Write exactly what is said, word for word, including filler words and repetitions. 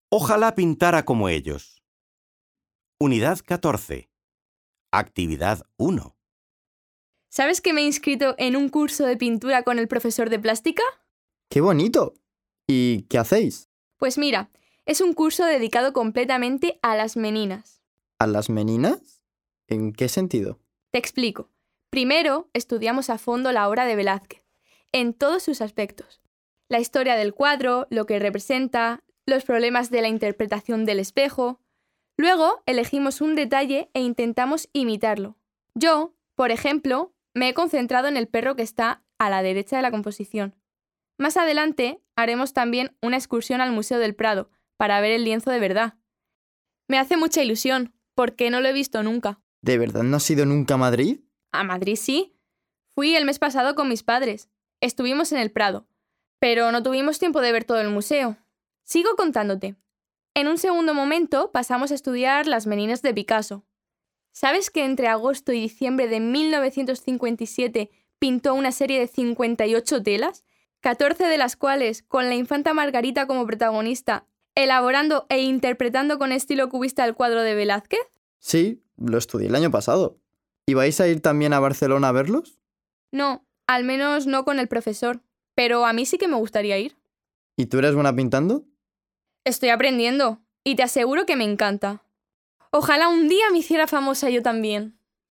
Ojalá pintara como ellos. Unidad catorce. Actividad uno. ¿Sabes que me he inscrito en un curso de pintura con el profesor de plástica? ¡Qué bonito! ¿Y qué hacéis? Pues mira, es un curso dedicado completamente a las meninas. ¿A las meninas? ¿En qué sentido? Te explico. Primero, estudiamos a fondo la obra de Velázquez, en todos sus aspectos. La historia del cuadro, lo que representa, los problemas de la interpretación del espejo. Luego, elegimos un detalle e intentamos imitarlo. Yo, por ejemplo, me he concentrado en el perro que está a la derecha de la composición. Más adelante, haremos también una excursión al Museo del Prado para ver el lienzo de verdad. Me hace mucha ilusión, porque no lo he visto nunca. ¿De verdad no has ido nunca a Madrid? A Madrid sí. Fui el mes pasado con mis padres. Estuvimos en el Prado, pero no tuvimos tiempo de ver todo el museo. Sigo contándote. En un segundo momento pasamos a estudiar las meninas de Picasso. ¿Sabes que entre agosto y diciembre de mil novecientos cincuenta y siete pintó una serie de cincuenta y ocho telas, catorce de las cuales con la infanta Margarita como protagonista, elaborando e interpretando con estilo cubista el cuadro de Velázquez? Sí, lo estudié el año pasado. ¿Y vais a ir también a Barcelona a verlos? No, al menos no con el profesor, pero a mí sí que me gustaría ir. ¿Y tú eres buena pintando? Estoy aprendiendo, y te aseguro que me encanta. Ojalá un día me hiciera famosa yo también.